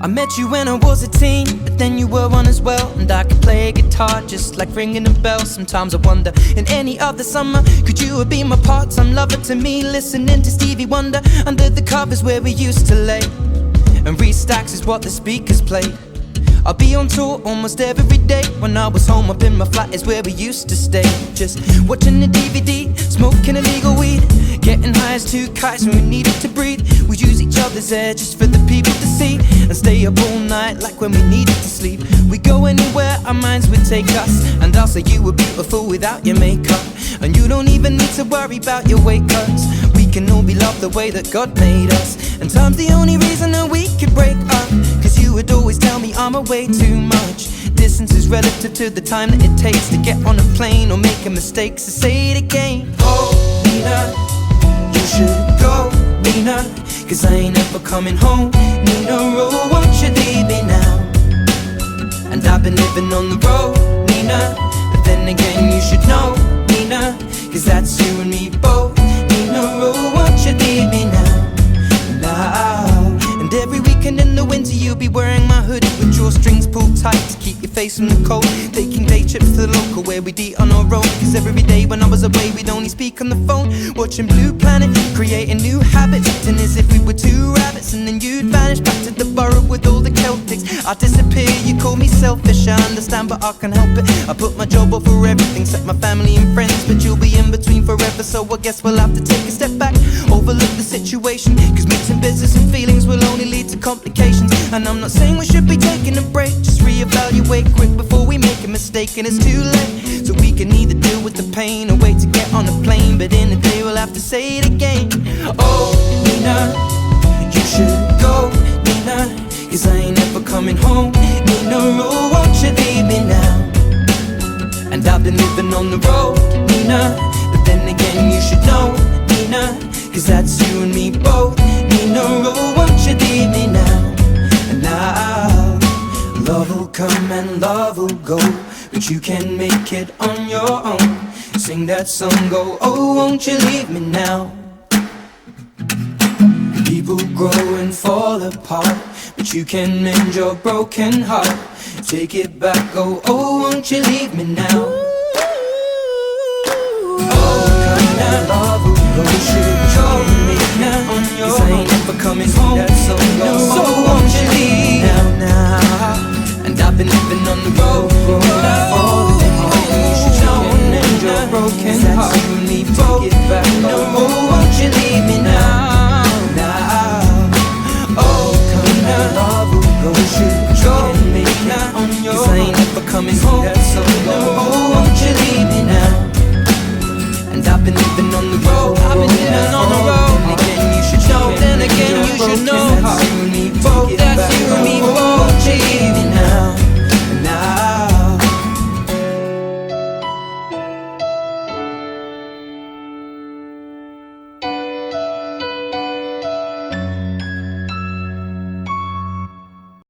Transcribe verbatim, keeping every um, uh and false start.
I met you when I was a teen, but then you were one as well. And I could play guitar just like ringing a bell. Sometimes I wonder, in any other summer, could you have been my part-time lover to me? Listening to Stevie Wonder under the covers where we used to lay, and Reese Stacks is what the speakers play. I'll be on tour almost every day. When I was home up in my flat is where we used to stay, just watching the D V D, smoking illegal weed, getting high as two kites when we needed to breathe. We'd use each other's hair just for the people to see, and stay up all night like when we needed to sleep. We'd go anywhere our minds would take us, and I'll say you were beautiful without your makeup, and you don't even need to worry about your weight cuts. We can all be loved the way that God made us, and time's the only reason that we could break up. Cause you would always tell me I'm away too much. Distance is relative to the time that it takes to get on a plane or make a mistake, so say it again. Oh, Nina, you should go, Nina, cause I ain't ever coming home. Nina, oh, won't you leave me now? And I've been living on the road, Nina, but then again you should know, Nina, cause that's you and me both. Nina, oh, won't you leave me now? Now. And every weekend in the winter you'll be wearing my hoodie with drawstrings pulled tight to keep your face from the cold. Taking day trips to the local where we'd eat on our own, cause every day when I was away we'd only speak on the phone. Watching Blue Planet, creating new habits, acting as if we were two rabbits, and then you'd vanish back to the burrow with all the Celtics. I'd disappear, you call me selfish, I understand but I can't help it. I put my job over everything except my family and friends, but you'll be in between forever, so I guess we'll have to take a step back, overlook the situation, cause mixing business and feelings will only lead to complications. And I'm not saying we should be taking a break, just reevaluate quick before we make a mistake and it's too late. So we can either deal with the pain or wait to get on a plane, but in the day we'll have to say it again. Oh, Nina, you should go, Nina, cause I ain't ever coming home. Nina, oh, won't you leave me now? And I've been living on the road, Nina, but then again you should know, Nina, cause that's you and me both. Nina, oh, won't you leave me now? And now, love will come and love will go, but you can make it on your own. Sing that song, go, oh, won't you leave me now? People grow and fall apart, but you can mend your broken heart. Take it back, go, oh, won't you leave me now? Oh, come now, love will go, you should go with me now on your own. Cause I ain't ever coming home, that song goes, so won't you leave now, now? And I've been living on the road, growing up all